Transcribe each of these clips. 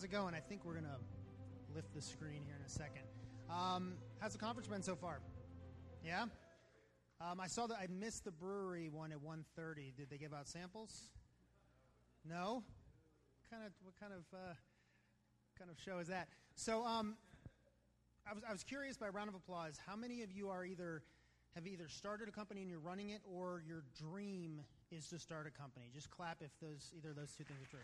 How's it going? I think we're going to lift the screen here in a second. How's the conference been so far? Yeah? I saw that I missed the brewery one at 1:30. Did they give out samples? No? What kind of show is that? So I was curious, by a round of applause, how many of you have either started a company and you're running it, or your dream is to start a company? Just clap if either of those two things are true.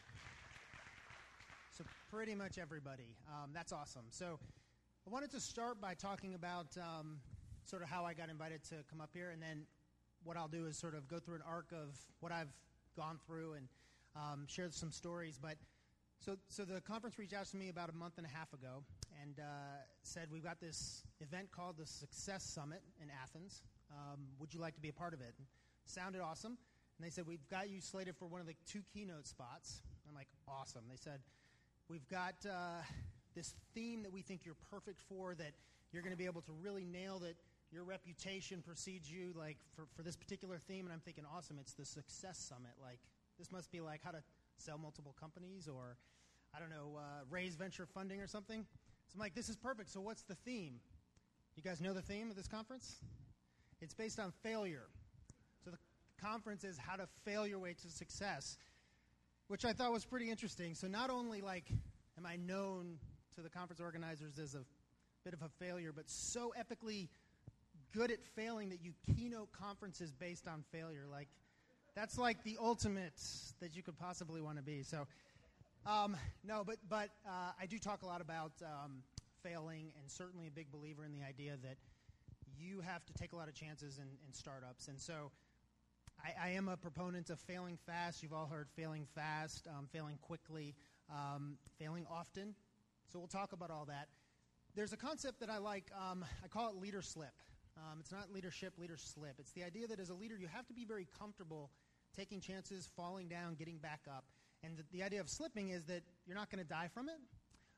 So pretty much everybody. That's awesome. So I wanted to start by talking about sort of how I got invited to come up here, and then what I'll do is sort of go through an arc of what I've gone through and share some stories. But so the conference reached out to me about a month and a half ago and said, we've got this event called the Success Summit in Athens. Would you like to be a part of it? And sounded awesome. And they said, we've got you slated for one of the 2 keynote spots. I'm like, awesome. They said, we've got this theme that we think you're perfect for, that you're going to be able to really nail, that your reputation precedes you, like, for this particular theme. And I'm thinking, awesome, it's the Success Summit. Like, this must be like how to sell multiple companies, or, I don't know, raise venture funding or something. So I'm like, this is perfect. So what's the theme? You guys know the theme of this conference? It's based on failure. So the conference is how to fail your way to success, which I thought was pretty interesting. So not only, like, am I known to the conference organizers as a bit of a failure, but so epically good at failing that you keynote conferences based on failure. Like, that's like the ultimate that you could possibly want to be. So, no, but I do talk a lot about failing, and certainly a big believer in the idea that you have to take a lot of chances in startups. And so I am a proponent of failing fast. You've all heard failing fast, failing quickly, failing often. So we'll talk about all that. There's a concept that I like. I call it leader slip. It's not leadership, leader slip. It's the idea that as a leader, you have to be very comfortable taking chances, falling down, getting back up. And the idea of slipping is that you're not going to die from it.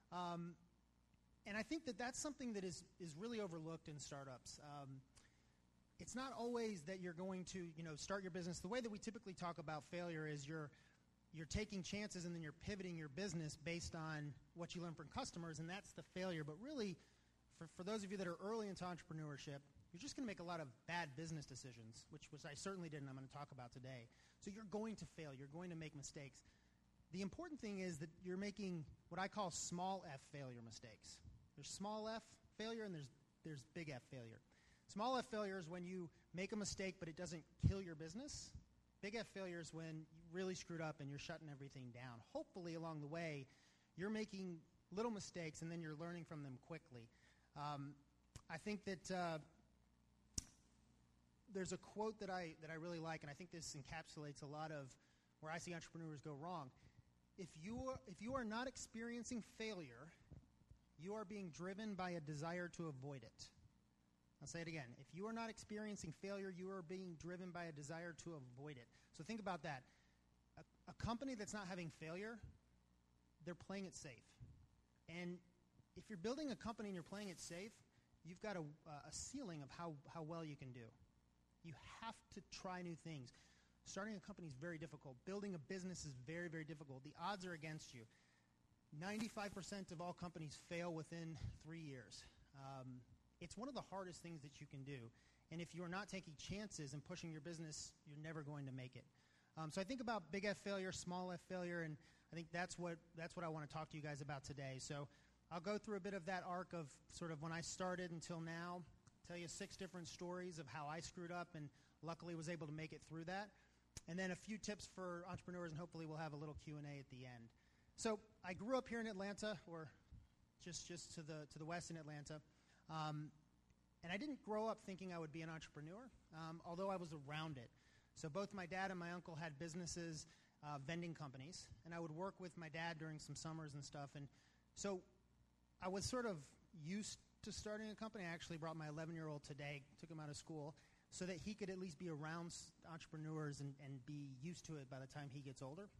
And I think that that's something that is really overlooked in startups. It's not always that you're going to, start your business. The way that we typically talk about failure is you're taking chances and then you're pivoting your business based on what you learn from customers, and that's the failure. But really, for those of you that are early into entrepreneurship, you're just going to make a lot of bad business decisions, which I certainly did, and I'm going to talk about today. So you're going to fail. You're going to make mistakes. The important thing is that you're making what I call small f failure mistakes. There's small f failure and there's big F failure. Small f failure is when you make a mistake but it doesn't kill your business. Big F failure is when you really screwed up and you're shutting everything down. Hopefully along the way you're making little mistakes and then you're learning from them quickly. I think that there's a quote that I really like, and I think this encapsulates a lot of where I see entrepreneurs go wrong. If you are not experiencing failure, you are being driven by a desire to avoid it. I'll say it again. If you are not experiencing failure, you are being driven by a desire to avoid it. So think about that. A company that's not having failure, they're playing it safe. And if you're building a company and you're playing it safe, you've got a ceiling of how well you can do. You have to try new things. Starting a company is very difficult. Building a business is very, very difficult. The odds are against you. 95% of all companies fail within 3 years. It's one of the hardest things that you can do. And if you're not taking chances and pushing your business, you're never going to make it. So I think about big F failure, small F failure, and I think that's what I want to talk to you guys about today. So I'll go through a bit of that arc of sort of when I started until now, tell you 6 different stories of how I screwed up and luckily was able to make it through that. And then a few tips for entrepreneurs, and hopefully we'll have a little Q&A at the end. So I grew up here in Atlanta, or just to the west in Atlanta. And I didn't grow up thinking I would be an entrepreneur, although I was around it. So both my dad and my uncle had businesses, vending companies, and I would work with my dad during some summers and stuff. And so I was sort of used to starting a company. I actually brought my 11-year-old today, took him out of school, so that he could at least be around entrepreneurs and be used to it by the time he gets older.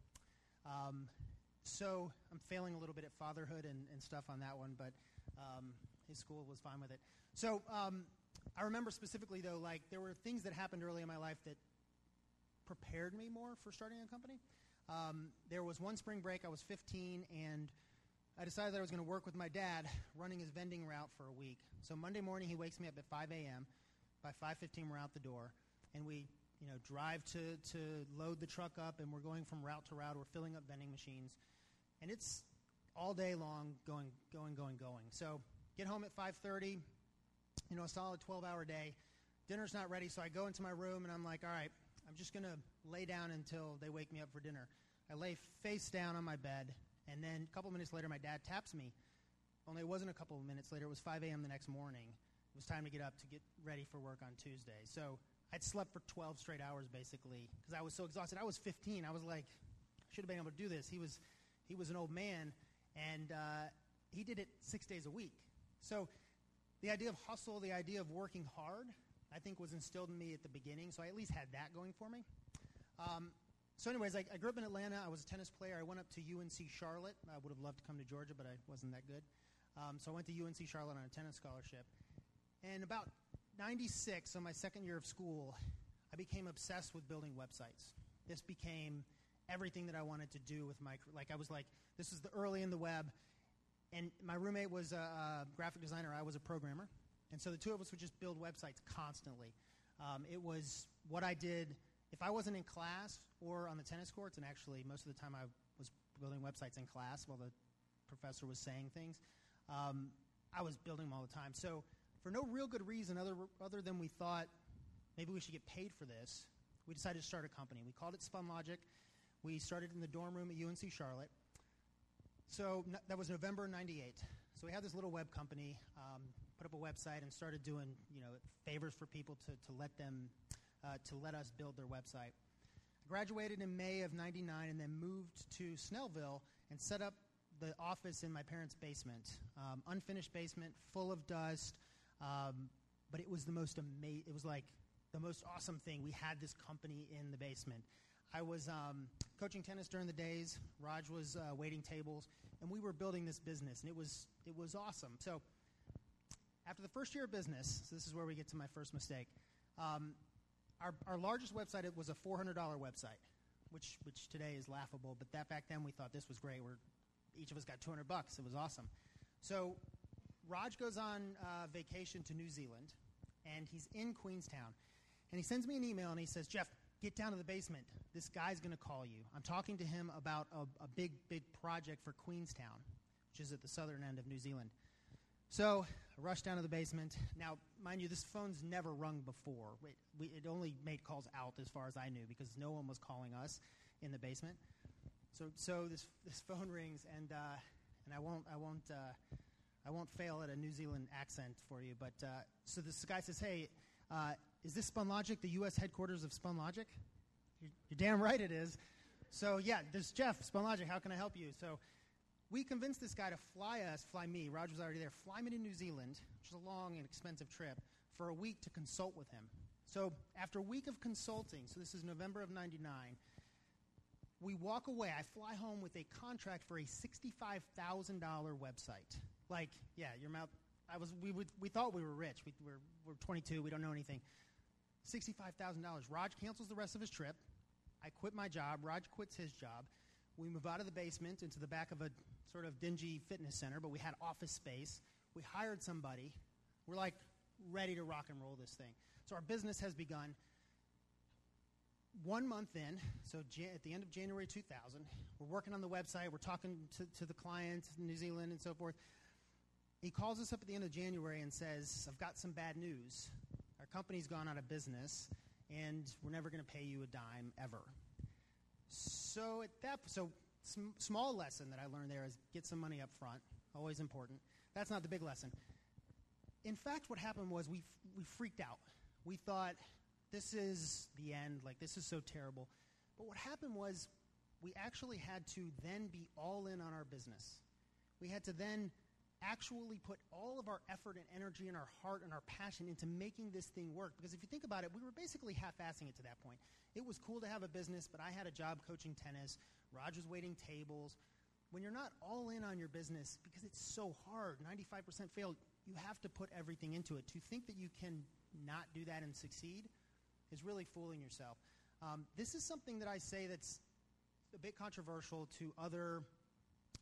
So I'm failing a little bit at fatherhood and stuff on that one, but his school was fine with it. So I remember specifically, though, like there were things that happened early in my life that prepared me more for starting a company. There was one spring break. I was 15, and I decided that I was going to work with my dad running his vending route for a week. So Monday morning, he wakes me up at 5 a.m. By 5:15, we're out the door, and we drive to load the truck up, and we're going from route to route. We're filling up vending machines, and it's all day long going. So get home at 5:30, a solid 12-hour day. Dinner's not ready, so I go into my room, and I'm like, all right, I'm just going to lay down until they wake me up for dinner. I lay face down on my bed, and then a couple minutes later, my dad taps me. Only it wasn't a couple of minutes later. It was 5 a.m. the next morning. It was time to get up to get ready for work on Tuesday. So I'd slept for 12 straight hours, basically, because I was so exhausted. I was 15. I was like, I should have been able to do this. He was an old man, and he did it 6 days a week. So the idea of hustle, the idea of working hard, I think was instilled in me at the beginning. So I at least had that going for me. So anyways, I grew up in Atlanta. I was a tennis player. I went up to UNC Charlotte. I would have loved to come to Georgia, but I wasn't that good. So I went to UNC Charlotte on a tennis scholarship. And about 96, on my second year of school, I became obsessed with building websites. This became everything that I wanted to do with my career. I was like, this is the early in the web. And my roommate was a graphic designer. I was a programmer. And so the two of us would just build websites constantly. It was what I did if I wasn't in class or on the tennis courts, and actually most of the time I was building websites in class while the professor was saying things. I was building them all the time. So for no real good reason other than we thought maybe we should get paid for this, we decided to start a company. We called it SpunLogic. We started in the dorm room at UNC Charlotte. So that was November 98. So we had this little web company, put up a website, and started doing favors for people to let us build their website. I graduated in May of 99 and then moved to Snellville and set up the office in my parents' basement. Unfinished basement, full of dust, but it was the most amazing. It was like the most awesome thing. We had this company in the basement. I was coaching tennis during the days. Raj was waiting tables, and we were building this business, and it was awesome. So after the first year of business, so this is where we get to my first mistake. Our largest website, it was a $400 website, which today is laughable, but back then we thought this was great. Each of us got $200. It was awesome. So Raj goes on vacation to New Zealand, and he's in Queenstown. And he sends me an email, and he says, Jeff, get down to the basement. This guy's going to call you. I'm talking to him about a big project for Queenstown, which is at the southern end of New Zealand. So I rushed down to the basement. Now, mind you, this phone's never rung before. It only made calls out as far as I knew because no one was calling us in the basement. So this phone rings, and I won't fail at a New Zealand accent for you. But so this guy says, "Hey, is this SpunLogic, the U.S. headquarters of SpunLogic?" You're damn right it is. So yeah, this is Jeff, SpunLogic. How can I help you? So we convinced this guy to fly me. Roger was already there. Fly me to New Zealand, which is a long and expensive trip, for a week to consult with him. So after a week of consulting, so this is November of 99. We walk away. I fly home with a contract for a $65,000 website. Like, yeah, your mouth. We thought we were rich. We're 22. We don't know anything. $65,000. Raj cancels the rest of his trip. I quit my job. Raj quits his job. We move out of the basement into the back of a sort of dingy fitness center, but we had office space. We hired somebody. We're like ready to rock and roll this thing. So our business has begun. 1 month in, so at the end of January 2000, we're working on the website. We're talking to the client in New Zealand and so forth. He calls us up at the end of January and says, I've got some bad news. Our company's gone out of business, and we're never going to pay you a dime ever. So small lesson that I learned there is get some money up front, always important. That's not the big lesson. In fact, what happened was we freaked out. We thought, this is the end, like this is so terrible. But what happened was we actually had to then be all in on our business. We had to then actually put all of our effort and energy and our heart and our passion into making this thing work. Because if you think about it, we were basically half-assing it to that point. It was cool to have a business, but I had a job coaching tennis. Raj was waiting tables. When you're not all in on your business, because it's so hard, 95% failed, you have to put everything into it. To think that you can not do that and succeed is really fooling yourself. This is something that I say that's a bit controversial to other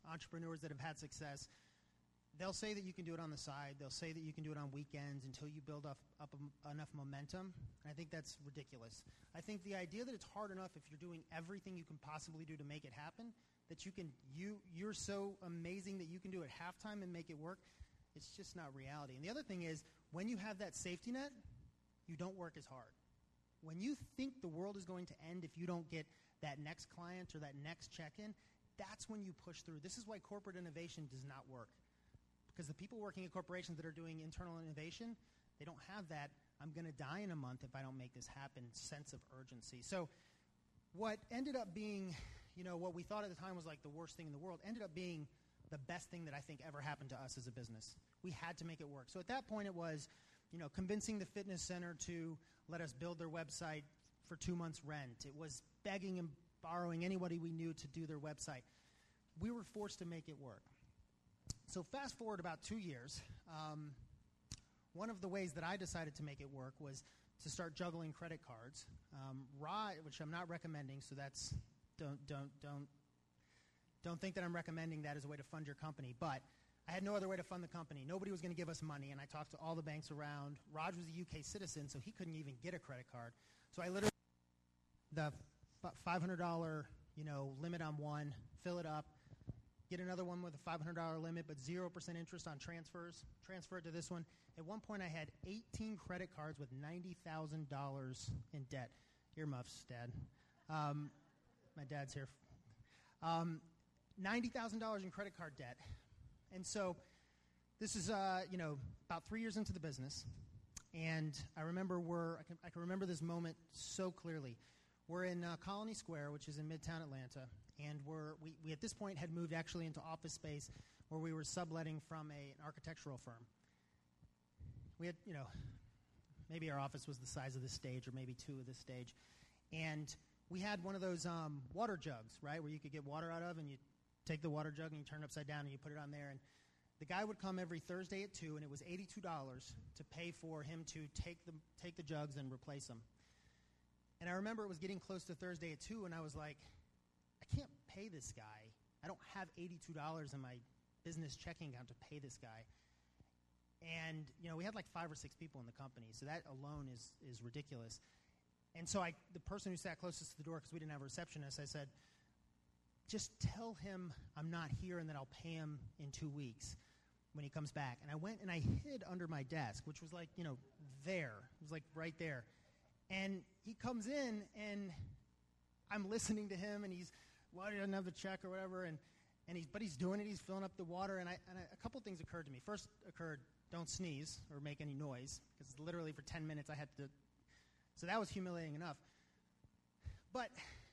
entrepreneurs that have had success, they'll say that you can do it on the side. They'll say that you can do it on weekends until you build up enough momentum. And I think that's ridiculous. I think the idea that it's hard enough if you're doing everything you can possibly do to make it happen, that you're so amazing that you can do it halftime and make it work, it's just not reality. And the other thing is, when you have that safety net, you don't work as hard. When you think the world is going to end if you don't get that next client or that next check-in, that's when you push through. This is why corporate innovation does not work. Because the people working at corporations that are doing internal innovation, they don't have that, I'm going to die in a month if I don't make this happen, sense of urgency. So what ended up being, what we thought at the time was like the worst thing in the world, ended up being the best thing that I think ever happened to us as a business. We had to make it work. So at that point it was, convincing the fitness center to let us build their website for 2 months' rent. It was begging and borrowing anybody we knew to do their website. We were forced to make it work. So fast forward about 2 years, one of the ways that I decided to make it work was to start juggling credit cards. Which I'm not recommending, so that's don't think that I'm recommending that as a way to fund your company. But I had no other way to fund the company. Nobody was going to give us money, and I talked to all the banks around. Raj was a UK citizen, so he couldn't even get a credit card. So I literally the $500 limit on one, fill it up, get another one with a $500 limit, but 0% interest on transfers, transfer it to this one. At one point, I had 18 credit cards with $90,000 in debt. Earmuffs, Dad. My dad's here. $90,000 in credit card debt. And so this is, about 3 years into the business. And I remember I can remember this moment so clearly. We're in Colony Square, which is in Midtown Atlanta, and we at this point had moved actually into office space where we were subletting from an architectural firm. We had, maybe our office was the size of this stage or maybe 2 of this stage. And we had one of those water jugs, right, where you could get water out of, and you take the water jug and you turn it upside down and you put it on there. And the guy would come every Thursday at 2, and it was $82 to pay for him to take the jugs and replace them. And I remember it was getting close to Thursday at 2, and I was like, I can't pay this guy. I don't have $82 in my business checking account to pay this guy. And, we had like 5 or 6 people in the company, so that alone is ridiculous. And so the person who sat closest to the door, because we didn't have a receptionist, I said, just tell him I'm not here and that I'll pay him in 2 weeks when he comes back. And I went and I hid under my desk, which was like, there. It was like right there. And he comes in, and I'm listening to him, and he doesn't have the check or whatever, but he's doing it. He's filling up the water, and a couple things occurred to me. First occurred, don't sneeze or make any noise, because literally for 10 minutes I had to. So that was humiliating enough. But,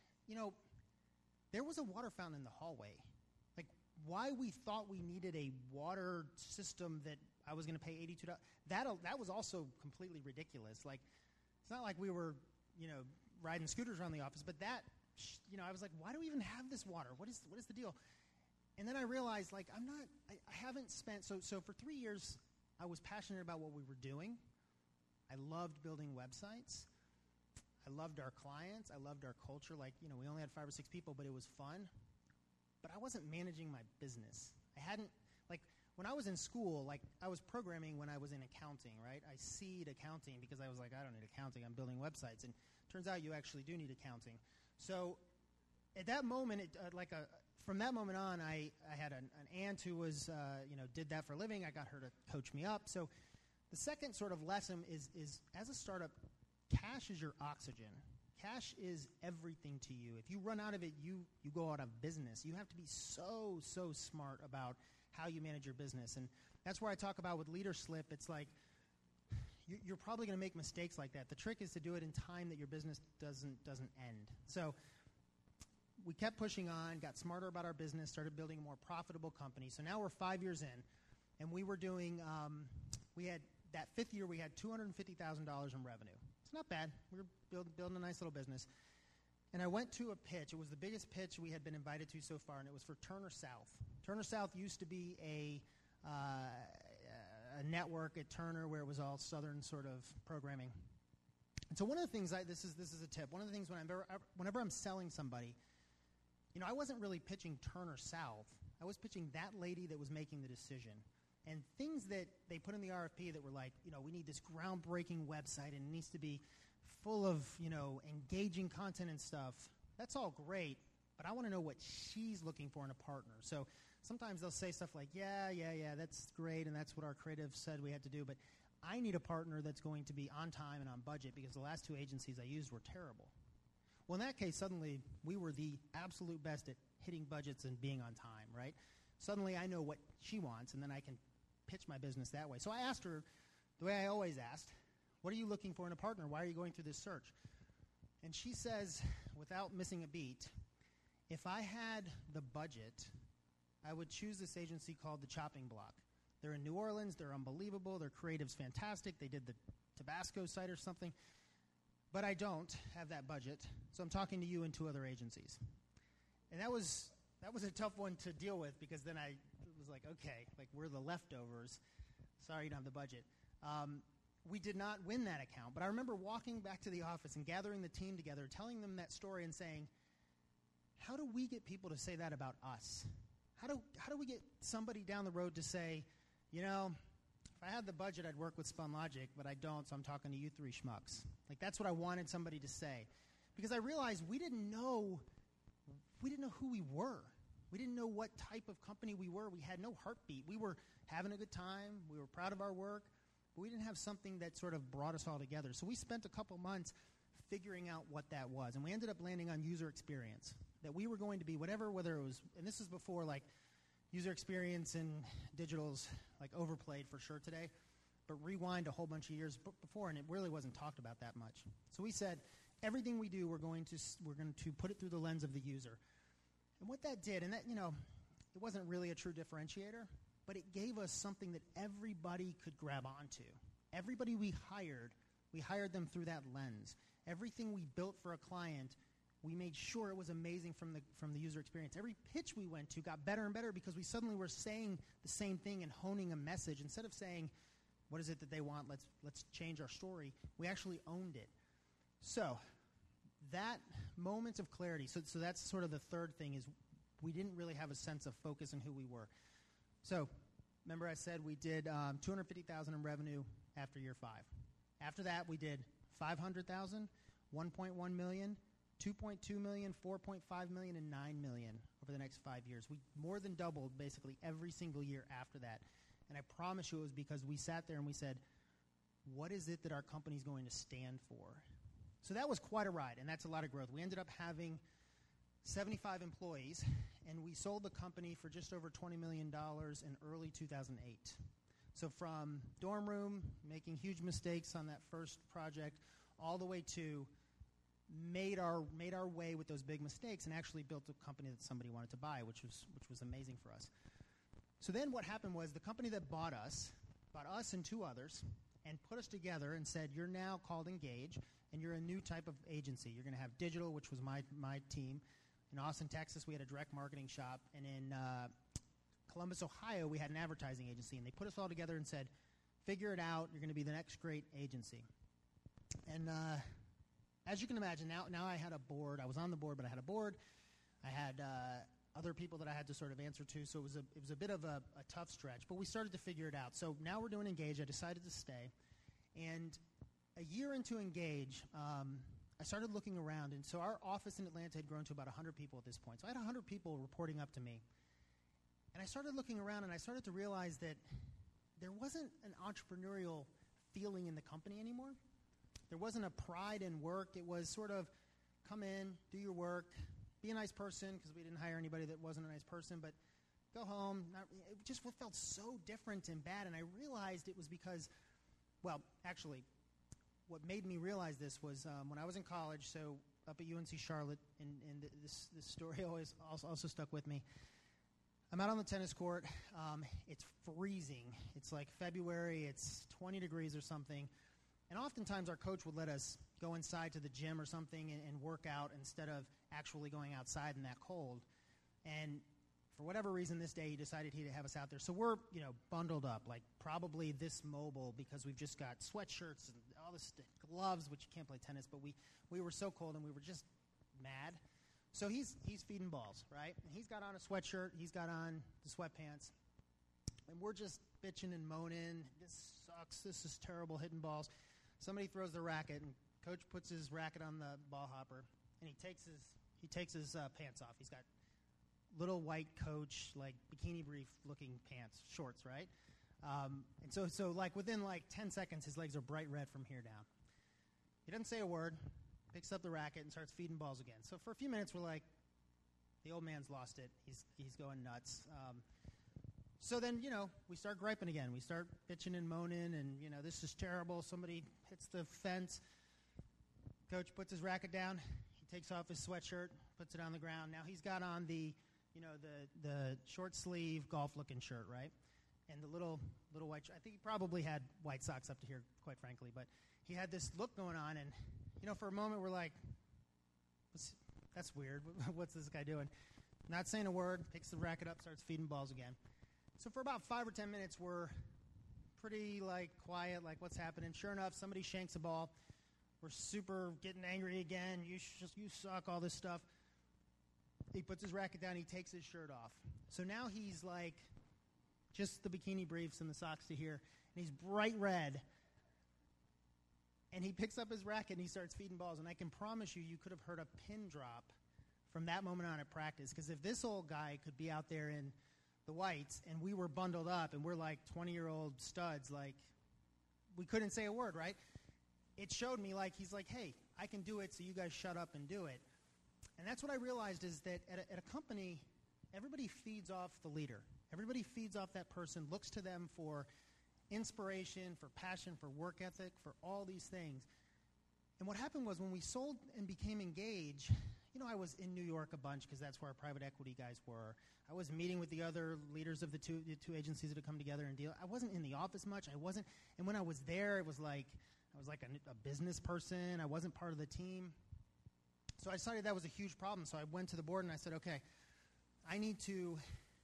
there was a water fountain in the hallway. Like, why we thought we needed a water system that I was going to pay $82, that was also completely ridiculous. Like, it's not like we were, riding scooters around the office, but that, I was like, why do we even have this water? What is the deal? And then I realized, like, I haven't spent, so for 3 years, I was passionate about what we were doing. I loved building websites. I loved our clients. I loved our culture. Like, we only had 5 or 6 people, but it was fun. But I wasn't managing my business. I hadn't, like, when I was in school, like, I was programming when I was in accounting, right? I C'd accounting because I was like, I don't need accounting. I'm building websites. And it turns out you actually do need accounting. So at that moment, from that moment on, I had an aunt who was, did that for a living. I got her to coach me up. So the second sort of lesson is as a startup, cash is your oxygen. Cash is everything to you. If you run out of it, you go out of business. You have to be so smart about how you manage your business. And that's where I talk about with Leader Slip. It's like you're probably going to make mistakes like that. The trick is to do it in time that your business doesn't end. So we kept pushing on, got smarter about our business, started building a more profitable company. So now we're 5 years in, and we were doing, we had, that 5th year, we had $250,000 in revenue. It's not bad. We were building a nice little business. And I went to a pitch. It was the biggest pitch we had been invited to so far, and it was for Turner South. Turner South used to be a network at Turner where it was all Southern sort of programming. And so one of the things, this is a tip. One of the things whenever I'm selling somebody, I wasn't really pitching Turner South. I was pitching that lady that was making the decision. And things that they put in the RFP that were like, we need this groundbreaking website and it needs to be full of, engaging content and stuff. That's all great, but I want to know what she's looking for in a partner. So sometimes they'll say stuff like, yeah, that's great, and that's what our creative said we had to do, but I need a partner that's going to be on time and on budget because the last 2 agencies I used were terrible. Well, in that case, suddenly we were the absolute best at hitting budgets and being on time, right? Suddenly I know what she wants, and then I can pitch my business that way. So I asked her, the way I always asked, what are you looking for in a partner? Why are you going through this search? And she says, without missing a beat, if I had the budget, I would choose this agency called The Chopping Block. They're in New Orleans. They're unbelievable. Their creative's fantastic. They did the Tabasco site or something. But I don't have that budget, so I'm talking to you and 2 other agencies. And that was a tough one to deal with because then I was like, okay, like we're the leftovers. Sorry you don't have the budget. We did not win that account, but I remember walking back to the office and gathering the team together, telling them that story and saying, how do we get people to say that about us? How do we get somebody down the road to say, if I had the budget, I'd work with SpunLogic, but I don't, so I'm talking to you 3 schmucks. Like, that's what I wanted somebody to say. Because I realized we didn't know who we were. We didn't know what type of company we were. We had no heartbeat. We were having a good time. We were proud of our work. But we didn't have something that sort of brought us all together. So we spent a couple months figuring out what that was. And we ended up landing on user experience. That we were going to be whether it was, and this is before like user experience and digital's like overplayed for sure today, but rewind a whole bunch of years before, and it really wasn't talked about that much. So we said, everything we do, we're going to put it through the lens of the user. And what that did, and that, it wasn't really a true differentiator, but it gave us something that everybody could grab onto. Everybody we hired them through that lens. Everything we built for a client, we made sure it was amazing from the user experience. Every pitch we went to got better and better because we suddenly were saying the same thing and honing a message. Instead of saying, what is it that they want? Let's change our story. We actually owned it. So that moment of clarity, so that's sort of the third thing, is we didn't really have a sense of focus on who we were. So remember I said we did $250,000 in revenue after year 5. After that, we did $500,000, $1.1 million, $2.2 million, $4.5 million, and $9 million over the next 5 years. We more than doubled basically every single year after that. And I promise you it was because we sat there and we said, what is it that our company's going to stand for? So that was quite a ride, and that's a lot of growth. We ended up having 75 employees, and we sold the company for just over $20 million in early 2008. So from dorm room, making huge mistakes on that first project, all the way to made our way with those big mistakes and actually built a company that somebody wanted to buy, which was amazing for us. So then what happened was the company that bought us and 2 others, and put us together and said, you're now called Engage, and you're a new type of agency. You're going to have digital, which was my team. In Austin, Texas, we had a direct marketing shop. And in Columbus, Ohio, we had an advertising agency. And they put us all together and said, figure it out. You're going to be the next great agency. And as you can imagine, now I had a board. I was on the board, but I had a board. I had other people that I had to sort of answer to. So it was a bit of a tough stretch. But we started to figure it out. So now we're doing Engage. I decided to stay. And a year into Engage, I started looking around. And so our office in Atlanta had grown to about 100 people at this point. So I had 100 people reporting up to me. And I started looking around, and I started to realize that there wasn't an entrepreneurial feeling in the company anymore. There wasn't a pride in work. It was sort of come in, do your work, be a nice person, because we didn't hire anybody that wasn't a nice person, but go home. It just felt so different and bad. And I realized it was because, well, actually, what made me realize this was when I was in college, so up at UNC Charlotte, and this story always also stuck with me. I'm out on the tennis court. It's freezing. It's like February. It's 20 degrees or something. And oftentimes our coach would let us go inside to the gym or something and work out instead of actually going outside in that cold. And for whatever reason this day he decided he'd have us out there. So we're, bundled up, like probably this mobile because we've just got sweatshirts and all this gloves, which you can't play tennis, but we were so cold and we were just mad. So he's feeding balls, right? And he's got on a sweatshirt. He's got on the sweatpants. And we're just bitching and moaning. This sucks. This is terrible, hitting balls. Somebody throws the racket, and coach puts his racket on the ball hopper, and he takes his pants off. He's got little white Coach, like bikini brief looking pants, shorts, right? And so like within like 10 seconds, his legs are bright red from here down. He doesn't say a word, picks up the racket and starts feeding balls again. So for a few minutes, we're like, the old man's lost it. He's going nuts. So then, we start griping again. We start bitching and moaning, and, this is terrible. Somebody hits the fence. Coach puts his racket down. He takes off his sweatshirt, puts it on the ground. Now he's got on the short sleeve golf-looking shirt, right? And the little white I think he probably had white socks up to here, quite frankly. But he had this look going on, and, for a moment we're like, that's weird. What's this guy doing? Not saying a word, picks the racket up, starts feeding balls again. So for about 5 or 10 minutes, we're pretty, quiet, what's happening? Sure enough, somebody shanks a ball. We're super getting angry again. You suck, all this stuff. He puts his racket down. He takes his shirt off. So now he's, just the bikini briefs and the socks to here. And he's bright red. And he picks up his racket and he starts feeding balls. And I can promise you could have heard a pin drop from that moment on at practice. Because if this old guy could be out there in the whites and we were bundled up and we're like 20-year-old studs, we couldn't say a word, right? It showed me he's like, hey, I can do it, so you guys shut up and do it. And that's what I realized is that at a company, everybody feeds off the leader. Everybody feeds off that person, looks to them for inspiration, for passion, for work ethic, for all these things. And what happened was when we sold and became engaged, I was in New York a bunch because that's where our private equity guys were. I was meeting with the other leaders of the two agencies that had come together and deal. I wasn't in the office much. And when I was there, it was like I was like a business person. I wasn't part of the team. So I decided that was a huge problem. So I went to the board and I said, okay, I need to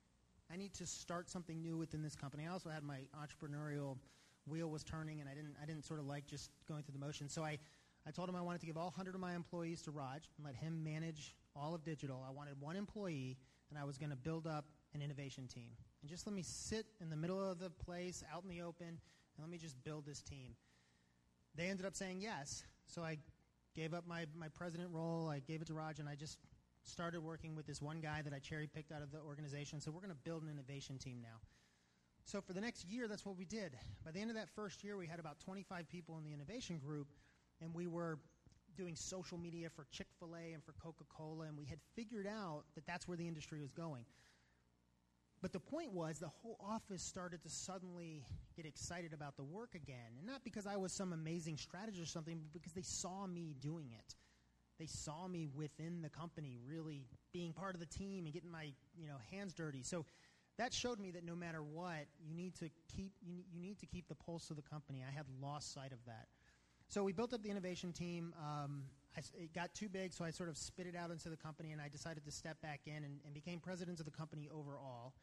start something new within this company. I also had my entrepreneurial wheel was turning, and I didn't sort of like just going through the motions. So I told him I wanted to give all 100 of my employees to Raj and let him manage all of digital. I wanted one employee, and I was going to build up an innovation team. And just let me sit in the middle of the place, out in the open, and let me just build this team. They ended up saying yes. So I gave up my president role. I gave it to Raj, and I just started working with this one guy that I cherry-picked out of the organization. So we're going to build an innovation team now. So for the next year, that's what we did. By the end of that first year, we had about 25 people in the innovation group, and we were doing social media for Chick-fil-A and for Coca-Cola, and we had figured out that that's where the industry was going. But the point was the whole office started to suddenly get excited about the work again, and not because I was some amazing strategist or something, but because they saw me doing it. They saw me within the company really being part of the team and getting my hands dirty. So that showed me that no matter what, you need to keep the pulse of the company. I had lost sight of that. So we built up the innovation team. It got too big, so I sort of spit it out into the company, and I decided to step back in and became president of the company overall.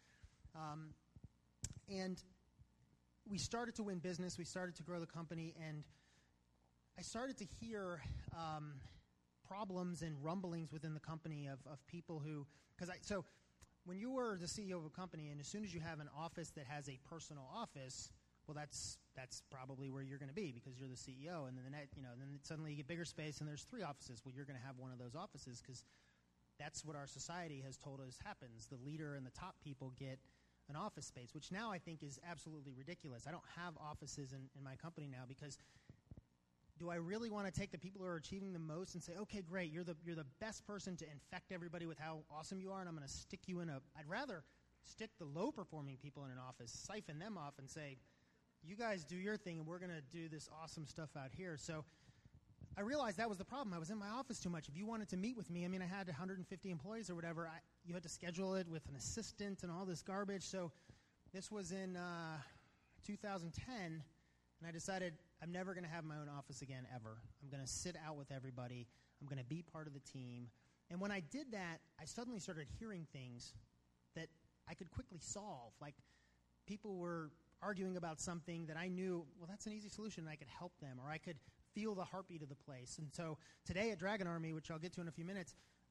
And we started to win business. We started to grow the company, and I started to hear problems and rumblings within the company of people who – so when you were the CEO of a company, and as soon as you have an office that has a personal office – well, that's probably where you're going to be because you're the CEO, and then then suddenly you get bigger space and there's 3 offices. Well, you're going to have one of those offices because that's what our society has told us happens. The leader and the top people get an office space, which now I think is absolutely ridiculous. I don't have offices in my company now because do I really want to take the people who are achieving the most and say, okay, great, you're the best person to infect everybody with how awesome you are, and I'm going to stick you in I'd rather stick the low-performing people in an office, siphon them off, and say, you guys do your thing, and we're going to do this awesome stuff out here. So I realized that was the problem. I was in my office too much. If you wanted to meet with me, I had 150 employees or whatever. You had to schedule it with an assistant and all this garbage. So this was in 2010, and I decided I'm never going to have my own office again ever. I'm going to sit out with everybody. I'm going to be part of the team. And when I did that, I suddenly started hearing things that I could quickly solve. Like people were arguing about something that I knew, well, that's an easy solution, and I could help them, or I could feel the heartbeat of the place. And so today at Dragon Army, which I'll get to in a few minutes,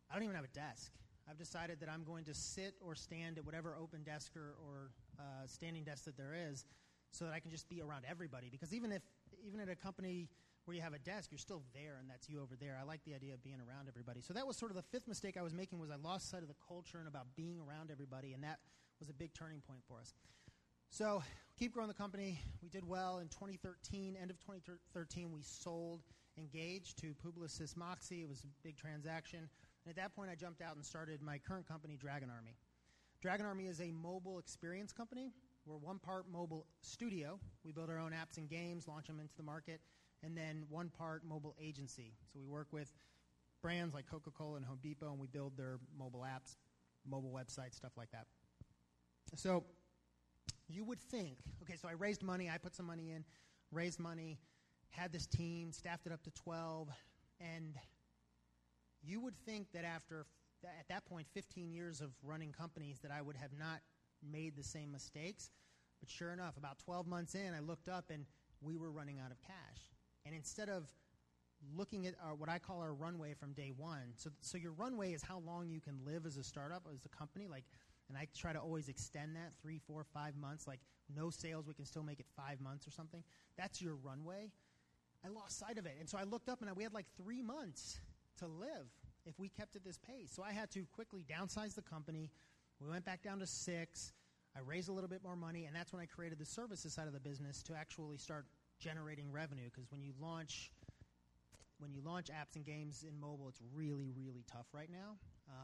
I don't even have a desk. I've decided that I'm going to sit or stand at whatever open desk or standing desk that there is so that I can just be around everybody. Because even at a company where you have a desk, you're still there, and that's you over there. I like the idea of being around everybody. So that was sort of the fifth mistake I was making, was I lost sight of the culture and about being around everybody, and that was a big turning point for us. So keep growing the company. We did well in 2013. End of 2013, we sold Engage to Publicis Moxie. It was a big transaction. And at that point, I jumped out and started my current company, Dragon Army. Dragon Army is a mobile experience company. We're one part mobile studio. We build our own apps and games, launch them into the market, and then one part mobile agency. So we work with brands like Coca-Cola and Home Depot, and we build their mobile apps, mobile websites, stuff like that. So you would think, okay, so I raised money, I put some money in, raised money, had this team, staffed it up to 12, and you would think that after, at that point, 15 years of running companies, that I would have not made the same mistakes. But sure enough, about 12 months in, I looked up and we were running out of cash. And instead of looking at what I call our runway from day one, so your runway is how long you can live as a startup, as a company, and I try to always extend that 3, 4, 5 months, like no sales, we can still make it 5 months or something. That's your runway. I lost sight of it. And so I looked up and we had like 3 months to live if we kept at this pace. So I had to quickly downsize the company. We went back down to 6. I raised a little bit more money, and that's when I created the services side of the business to actually start generating revenue. Because when you launch apps and games in mobile, it's really, really tough right now.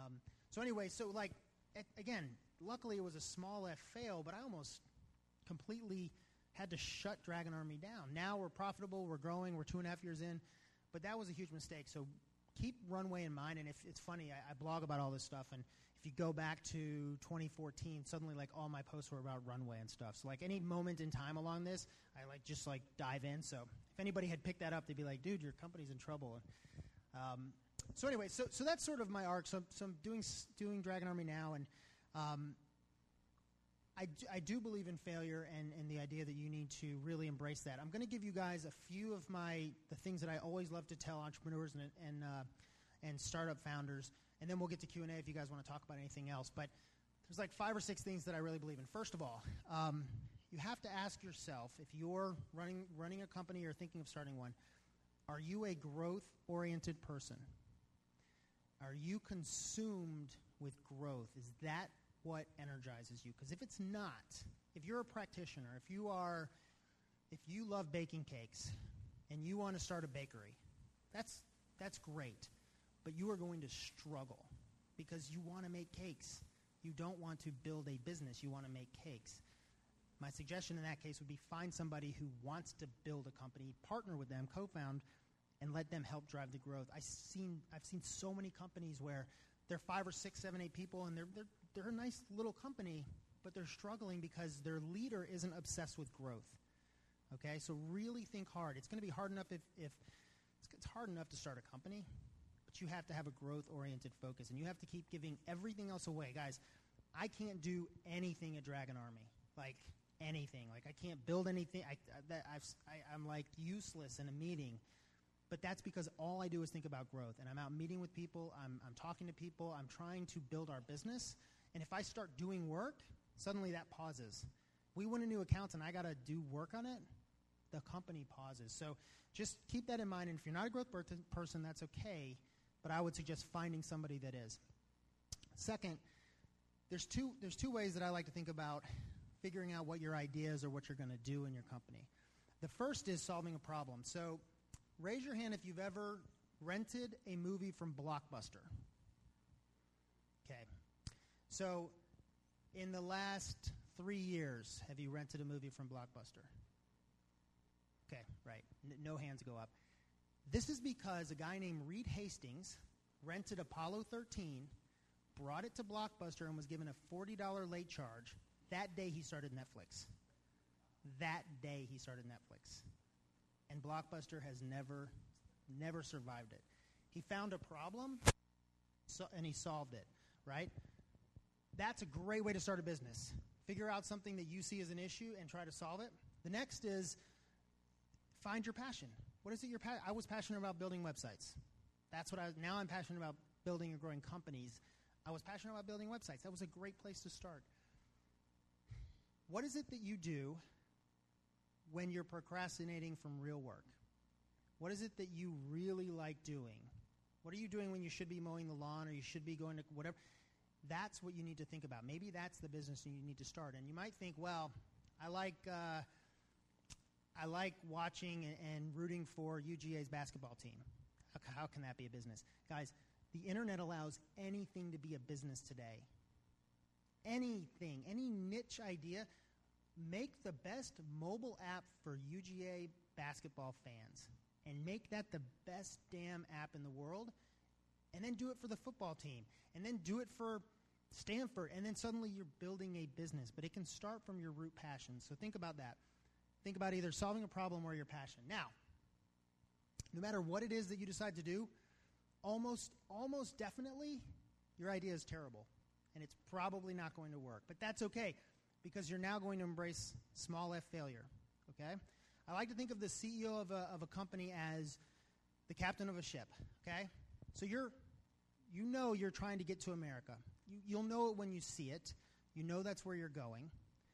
Again, luckily it was a small F fail, but I almost completely had to shut Dragon Army down. Now we're profitable, we're growing, we're 2.5 years in, but that was a huge mistake. So keep runway in mind, and if it's funny, I blog about all this stuff, and if you go back to 2014, suddenly all my posts were about runway and stuff. So any moment in time along this, I just dive in. So if anybody had picked that up, they'd be like, dude, your company's in trouble. So that's sort of my arc. So I'm doing Dragon Army now, and I do believe in failure and the idea that you need to really embrace that. I'm going to give you guys a few of the things that I always love to tell entrepreneurs and startup founders, and then we'll get to Q&A if you guys want to talk about anything else. But there's 5 or 6 things that I really believe in. First of all, you have to ask yourself, if you're running a company or thinking of starting one, are you a growth-oriented person? Are you consumed with growth? Is that what energizes you? Because if it's not, if you're a practitioner, if you love baking cakes and you want to start a bakery, that's great. But you are going to struggle because you want to make cakes. You don't want to build a business. You want to make cakes. My suggestion in that case would be find somebody who wants to build a company, partner with them, co-found, and let them help drive the growth. I've seen so many companies where they're 5 or 6, 7, 8 people, and they're a nice little company, but they're struggling because their leader isn't obsessed with growth. Okay, so really think hard. It's going to be hard enough if it's hard enough to start a company, but you have to have a growth-oriented focus, and you have to keep giving everything else away. Guys, I can't do anything at Dragon Army, anything. I can't build anything. I'm useless in a meeting. But that's because all I do is think about growth. And I'm out meeting with people. I'm talking to people. I'm trying to build our business. And if I start doing work, suddenly that pauses. We win a new account and I got to do work on it, the company pauses. So just keep that in mind. And if you're not a growth person, that's okay. But I would suggest finding somebody that is. Second, there's two ways that I like to think about figuring out what your idea is or what you're going to do in your company. The first is solving a problem. So raise your hand if you've ever rented a movie from Blockbuster. Okay. So in the last 3 years, have you rented a movie from Blockbuster? Okay, right. No hands go up. This is because a guy named Reed Hastings rented Apollo 13, brought it to Blockbuster, and was given a $40 late charge. That day he started Netflix. And Blockbuster has never survived it. He found a problem, and he solved it, right? That's a great way to start a business. Figure out something that you see as an issue and try to solve it. The next is find your passion. What is it I was passionate about building websites. Now I'm passionate about building or growing companies. I was passionate about building websites. That was a great place to start. What is it that you do when you're procrastinating from real work? What is it that you really like doing? What are you doing when you should be mowing the lawn or you should be going to whatever? That's what you need to think about. Maybe that's the business you need to start. And you might think, well, I like watching and rooting for UGA's basketball team. How can that be a business? Guys, the internet allows anything to be a business today. Anything, any niche idea. Make the best mobile app for UGA basketball fans and make that the best damn app in the world, and then do it for the football team, and then do it for Stanford, and then suddenly you're building a business. But it can start from your root passion. So think about that. Think about either solving a problem or your passion. Now, no matter what it is that you decide to do, almost definitely your idea is terrible, and it's probably not going to work. But that's okay, because you're now going to embrace small f failure, okay? I like to think of the CEO of a company as the captain of a ship, okay? So you're trying to get to America. You'll know it when you see it. You know that's where you're going.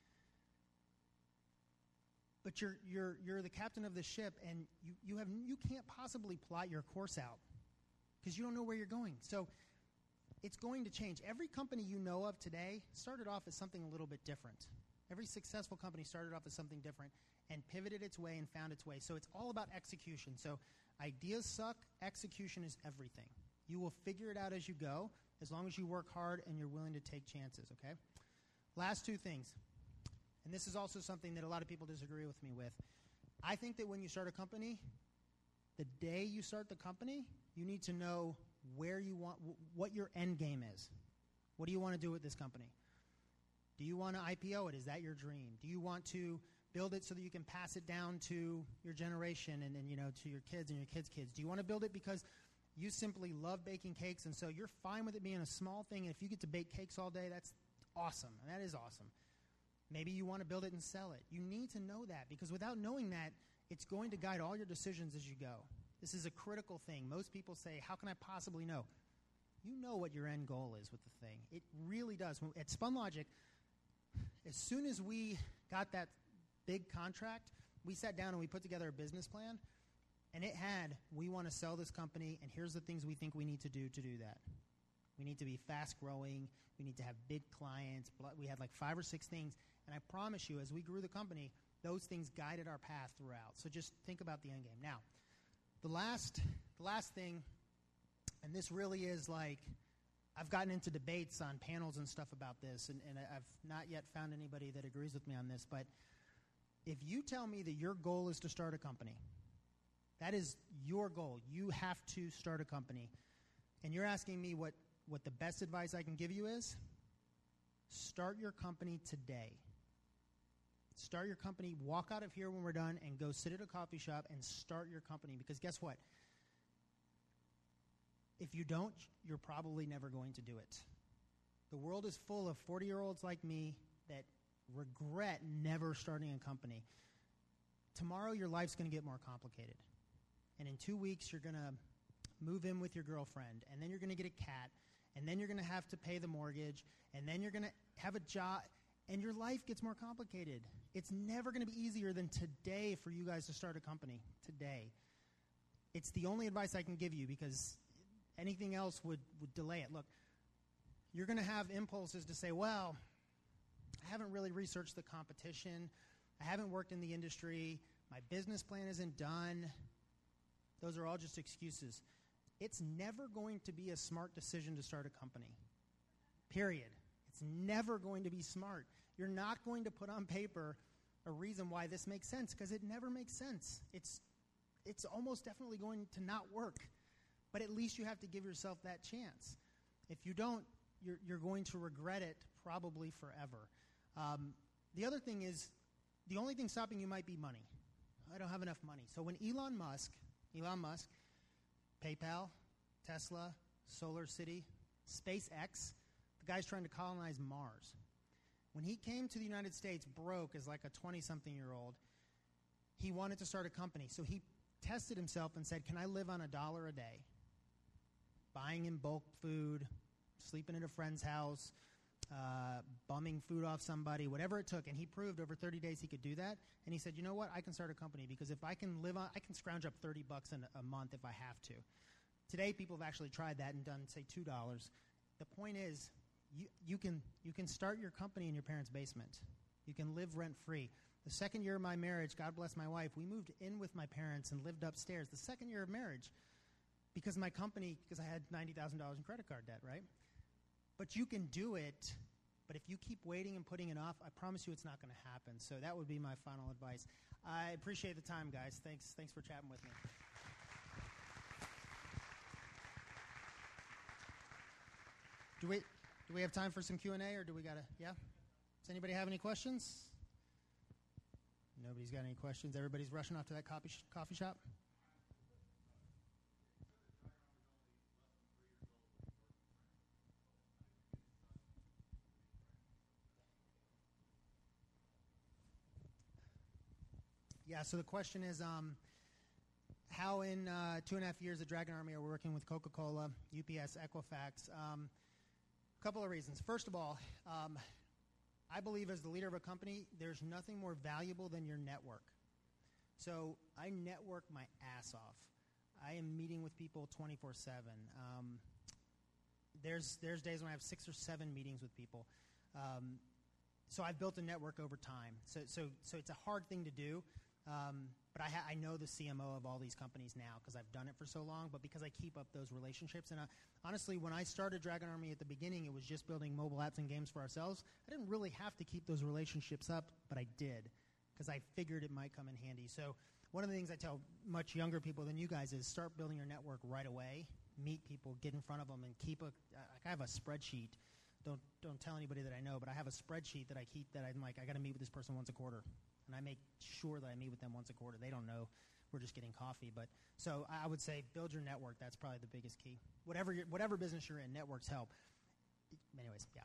But you're the captain of the ship, and you can't possibly plot your course out because you don't know where you're going. So it's going to change. Every company you know of today started off as something a little bit different. Every successful company started off as something different and pivoted its way and found its way. So it's all about execution. So ideas suck. Execution is everything. You will figure it out as you go, as long as you work hard and you're willing to take chances, okay? Last two things. And this is also something that a lot of people disagree with me with. I think that when you start a company, the day you start the company, you need to know where you want, what your end game is. What do you want to do with this company? Do you want to IPO it? Is that your dream? Do you want to build it so that you can pass it down to your generation and then, to your kids and your kids' kids? Do you want to build it because you simply love baking cakes, and so you're fine with it being a small thing, and if you get to bake cakes all day, that's awesome. And that is awesome. Maybe you want to build it and sell it. You need to know that, because without knowing that, it's going to guide all your decisions as you go. This is a critical thing. Most people say, how can I possibly know? You know what your end goal is with the thing. It really does. At SpunLogic, as soon as we got that big contract, we sat down and we put together a business plan, and it had, we want to sell this company, and here's the things we think we need to do that. We need to be fast-growing. We need to have big clients. We had like 5 or 6 things, and I promise you, as we grew the company, those things guided our path throughout. So just think about the end game. Now, the last thing, and this really is like, I've gotten into debates on panels and stuff about this, and I've not yet found anybody that agrees with me on this, but if you tell me that your goal is to start a company, that is your goal. You have to start a company. And you're asking me what the best advice I can give you is? Start your company today. Start your company. Walk out of here when we're done and go sit at a coffee shop and start your company. Because guess what? If you don't, you're probably never going to do it. The world is full of 40-year-olds like me that regret never starting a company. Tomorrow, your life's going to get more complicated. And in 2 weeks, you're going to move in with your girlfriend, and then you're going to get a cat, and then you're going to have to pay the mortgage, and then you're going to have a job, and your life gets more complicated. It's never going to be easier than today for you guys to start a company, today. It's the only advice I can give you, because anything else would delay it. Look, you're going to have impulses to say, well, I haven't really researched the competition. I haven't worked in the industry. My business plan isn't done. Those are all just excuses. It's never going to be a smart decision to start a company, period. It's never going to be smart. You're not going to put on paper a reason why this makes sense, because it never makes sense. It's almost definitely going to not work, but at least you have to give yourself that chance. If you don't, you're going to regret it probably forever. The other thing is, the only thing stopping you might be money. I don't have enough money. So when Elon Musk, PayPal, Tesla, SolarCity, SpaceX, the guy's trying to colonize Mars. When he came to the United States broke as like a 20-something-year-old, he wanted to start a company. So he tested himself and said, can I live on $1 a day buying in bulk food, sleeping at a friend's house, bumming food off somebody, whatever it took. And he proved over 30 days he could do that. And he said, you know what? I can start a company because if I can I can scrounge up $30 a month if I have to. Today, people have actually tried that and done, say, $2. The point is, you can start your company in your parents' basement. You can live rent-free. The second year of my marriage, God bless my wife, we moved in with my parents and lived upstairs. The second year of marriage, because I had $90,000 in credit card debt, right? But you can do it, but if you keep waiting and putting it off, I promise you it's not going to happen. So that would be my final advice. I appreciate the time, guys. Thanks for chatting with me. Do we have time for some Q&A, or do we got to, yeah? Does anybody have any questions? Nobody's got any questions. Everybody's rushing off to that coffee shop? Yeah, so the question is, how in 2.5 years at Dragon Army are we working with Coca-Cola, UPS, Equifax? A couple of reasons. First of all, I believe as the leader of a company, there's nothing more valuable than your network. So I network my ass off. I am meeting with people 24/7. There's days when I have 6 or 7 meetings with people. So I've built a network over time. So it's a hard thing to do. But I know the CMO of all these companies now because I've done it for so long, but because I keep up those relationships. And honestly, when I started Dragon Army at the beginning, it was just building mobile apps and games for ourselves. I didn't really have to keep those relationships up, but I did because I figured it might come in handy. So one of the things I tell much younger people than you guys is start building your network right away. Meet people, get in front of them, and I have a spreadsheet. Don't tell anybody that I know, but I have a spreadsheet that I keep that I'm like, I got to meet with this person once a quarter. And I make sure that I meet with them once a quarter. They don't know. We're just getting coffee. But so I would say build your network. That's probably the biggest key. Whatever business you're in, networks help. Anyways, yeah.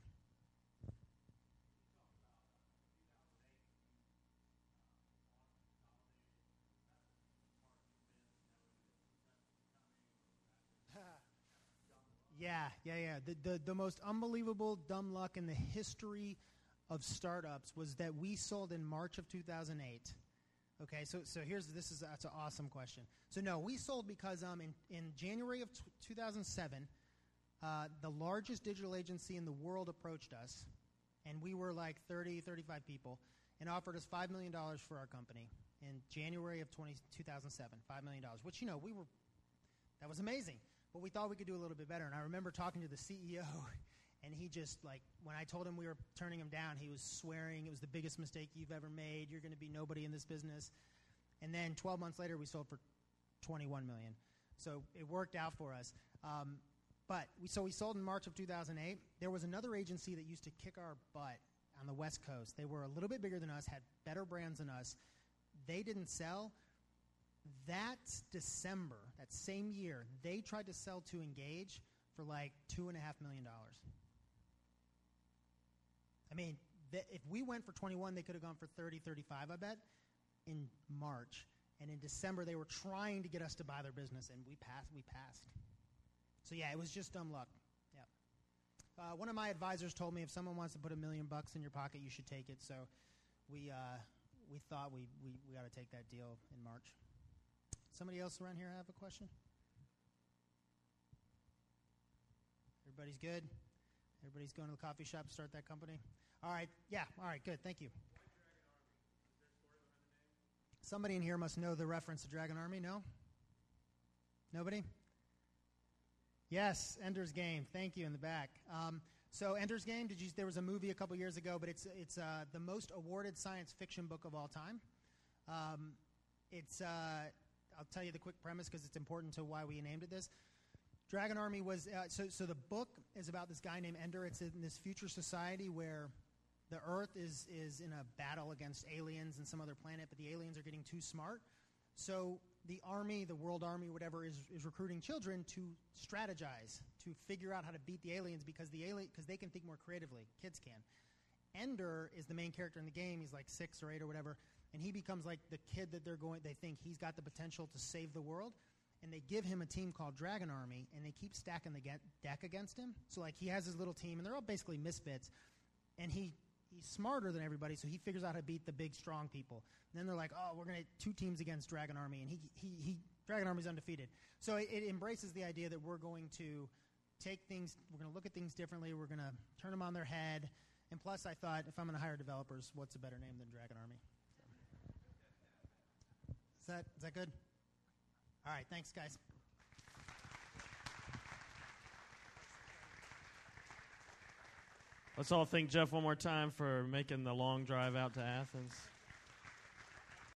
Yeah. The most unbelievable dumb luck in the history of startups was that we sold in March of 2008. Okay, so that's an awesome question. So no, we sold because in January of 2007, the largest digital agency in the world approached us, and we were like 30, 35 people, and offered us $5 million for our company in January of 2007, $5 million, which, that was amazing. But we thought we could do a little bit better. And I remember talking to the CEO, and he just, when I told him we were turning him down, he was swearing it was the biggest mistake you've ever made. You're going to be nobody in this business. And then 12 months later, we sold for $21 million. So it worked out for us. But we sold in March of 2008. There was another agency that used to kick our butt on the West Coast. They were a little bit bigger than us, had better brands than us. They didn't sell. That December, that same year, they tried to sell to Engage for like $2.5 million. I mean, if we went for 21, they could have gone for 30, 35, I bet, in March. And in December, they were trying to get us to buy their business, and we passed. So yeah, it was just dumb luck. Yeah. One of my advisors told me if someone wants to put $1 million in your pocket, you should take it. So we thought we ought to take that deal in March. Somebody else around here have a question? Everybody's good? Everybody's going to the coffee shop to start that company? All right. Yeah. All right. Good. Thank you. Somebody in here must know the reference to Dragon Army. No? Nobody? Yes. Ender's Game. Thank you in the back. So Ender's Game, there was a movie a couple years ago, but it's the most awarded science fiction book of all time. I'll tell you the quick premise because it's important to why we named it this. Dragon Army was so the book is about this guy named Ender. It's in this future society where the Earth is in a battle against aliens and some other planet, but the aliens are getting too smart. So the army, the world army, whatever, is recruiting children to strategize, to figure out how to beat the aliens because they can think more creatively. Kids can. Ender is the main character in the game. He's like 6 or 8 or whatever, and he becomes like the kid that they think he's got the potential to save the world. and they give him a team called Dragon Army, and they keep stacking the deck against him. So, like, he has his little team, and they're all basically misfits, and he's smarter than everybody, so he figures out how to beat the big, strong people. And then they're like, oh, we're going to 2 teams against Dragon Army, and he Dragon Army's undefeated. So it embraces the idea that we're going to take things, we're going to look at things differently, we're going to turn them on their head, and plus I thought, if I'm going to hire developers, what's a better name than Dragon Army? So. Is that good? All right, thanks, guys. Let's all thank Jeff one more time for making the long drive out to Athens.